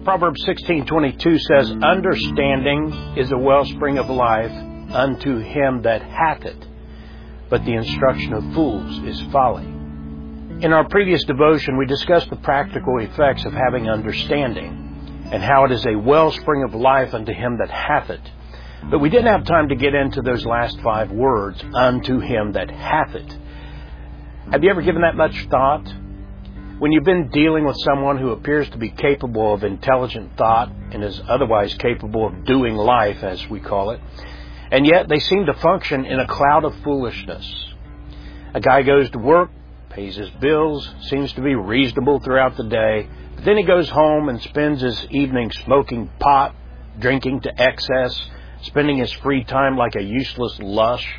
Proverbs 16:22 says, "Understanding is a wellspring of life unto him that hath it, but the instruction of fools is folly." In our previous devotion, we discussed the practical effects of having understanding and how it is a wellspring of life unto him that hath it. But we didn't have time to get into those last 5 words, unto him that hath it. Have you ever given that much thought? When you've been dealing with someone who appears to be capable of intelligent thought and is otherwise capable of doing life, as we call it, and yet they seem to function in a cloud of foolishness. A guy goes to work, pays his bills, seems to be reasonable throughout the day, but then he goes home and spends his evening smoking pot, drinking to excess, spending his free time like a useless lush.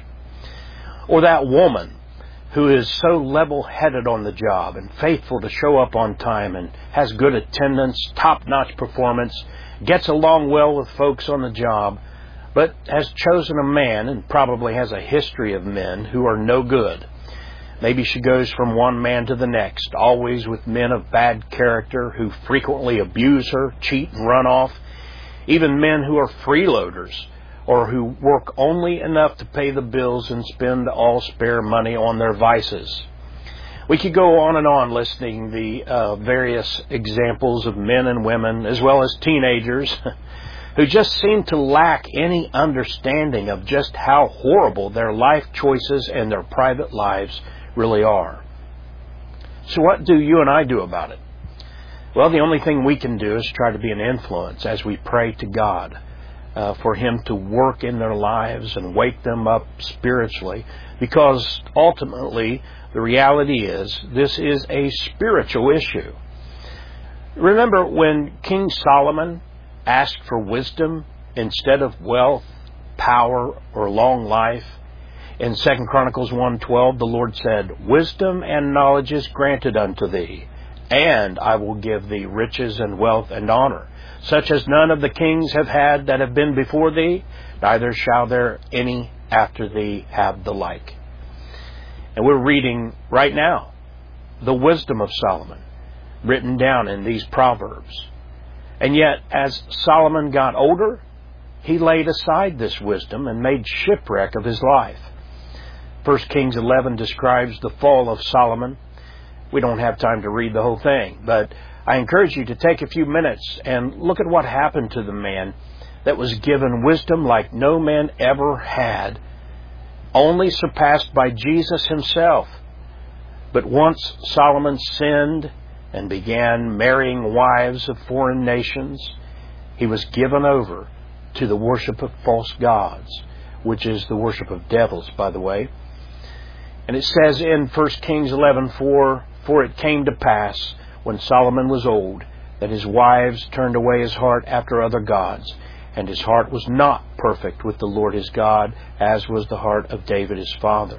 Or that woman who is so level-headed on the job and faithful to show up on time and has good attendance, top-notch performance, gets along well with folks on the job, but has chosen a man and probably has a history of men who are no good. Maybe she goes from one man to the next, always with men of bad character who frequently abuse her, cheat, and run off. Even men who are freeloaders or who work only enough to pay the bills and spend all spare money on their vices. We could go on and on listing the various examples of men and women, as well as teenagers, who just seem to lack any understanding of just how horrible their life choices and their private lives really are. So what do you and I do about it? Well, the only thing we can do is try to be an influence as we pray to God for Him to work in their lives and wake them up spiritually, because ultimately the reality is this is a spiritual issue. Remember when King Solomon asked for wisdom instead of wealth, power, or long life? In 2 Chronicles 1:12, the Lord said, "Wisdom and knowledge is granted unto thee, and I will give thee riches and wealth and honor, such as none of the kings have had that have been before thee, neither shall there any after thee have the like." And we're reading right now the wisdom of Solomon, written down in these Proverbs. And yet, as Solomon got older, he laid aside this wisdom and made shipwreck of his life. 1 Kings 11 describes the fall of Solomon. We don't have time to read the whole thing, but I encourage you to take a few minutes and look at what happened to the man that was given wisdom like no man ever had, only surpassed by Jesus himself. But once Solomon sinned and began marrying wives of foreign nations, he was given over to the worship of false gods, which is the worship of devils, by the way. And it says in 1 Kings 11:4, "For it came to pass, when Solomon was old, that his wives turned away his heart after other gods, and his heart was not perfect with the Lord his God, as was the heart of David his father."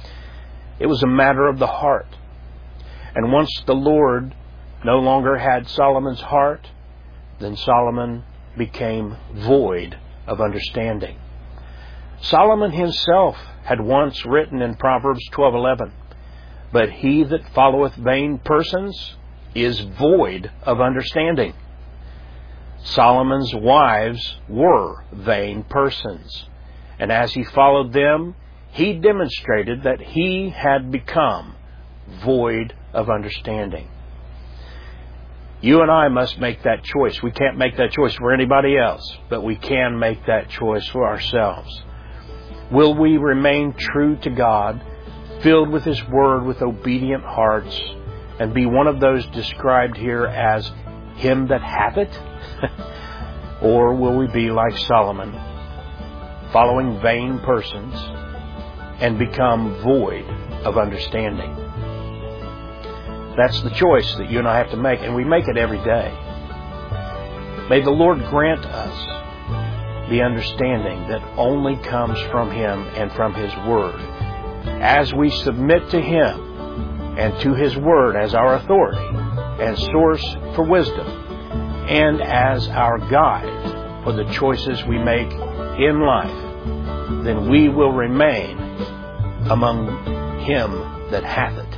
It was a matter of the heart. And once the Lord no longer had Solomon's heart, then Solomon became void of understanding. Solomon himself had once written in Proverbs 12:11, "But he that followeth vain persons is void of understanding." Solomon's wives were vain persons, and as he followed them, he demonstrated that he had become void of understanding. You and I must make that choice. We can't make that choice for anybody else, but we can make that choice for ourselves. Will we remain true to God, filled with His Word with obedient hearts, and be one of those described here as him that hath it? Or will we be like Solomon, following vain persons, and become void of understanding? That's the choice that you and I have to make, and we make it every day. May the Lord grant us the understanding that only comes from Him and from His Word, as we submit to Him and to His Word as our authority and source for wisdom, and as our guide for the choices we make in life. Then we will remain among him that hath it.